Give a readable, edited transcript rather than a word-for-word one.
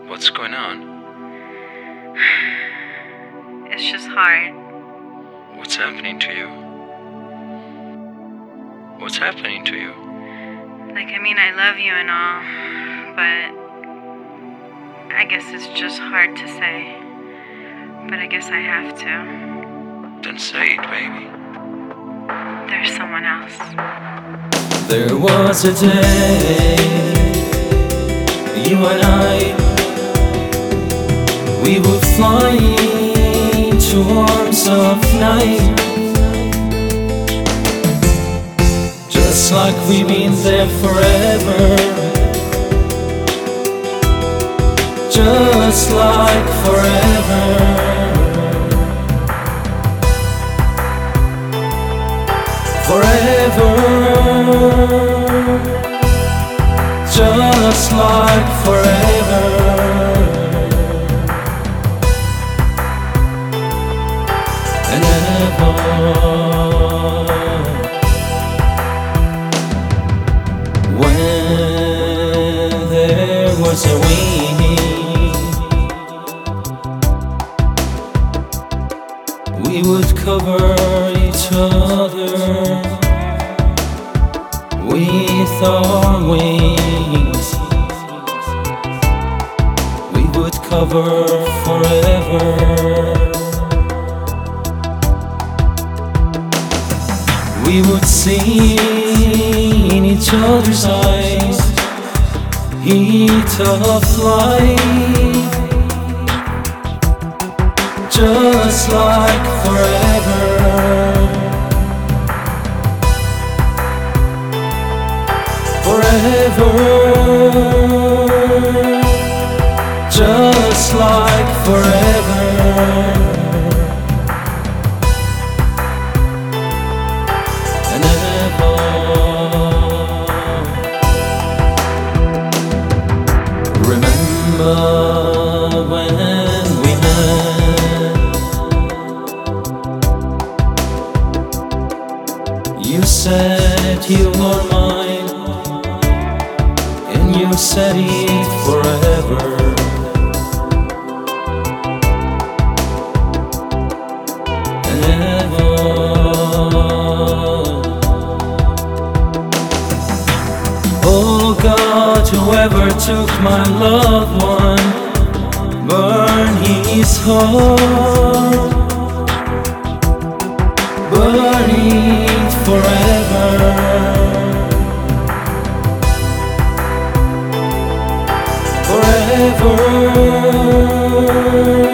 What's going on? It's just hard. What's happening to you? What's happening to you? I love you and all, but I guess it's just hard to say. But I guess I have to. Then say it, baby. There's someone else. There was a day, you and I, we were flying to arms of night. Just like we've been there forever, just like forever. Forever, just like forever. And ever. When there was a wind, we would cover each other with our wings. We would cover forever. We would see in each other's eyes heat of light, just like forever. Forever, just like forever. And ever. Remember when we met? You said you were mine, and you said it forever. And ever. Oh God, whoever took my loved one, burn his heart, burn it forever. Forever.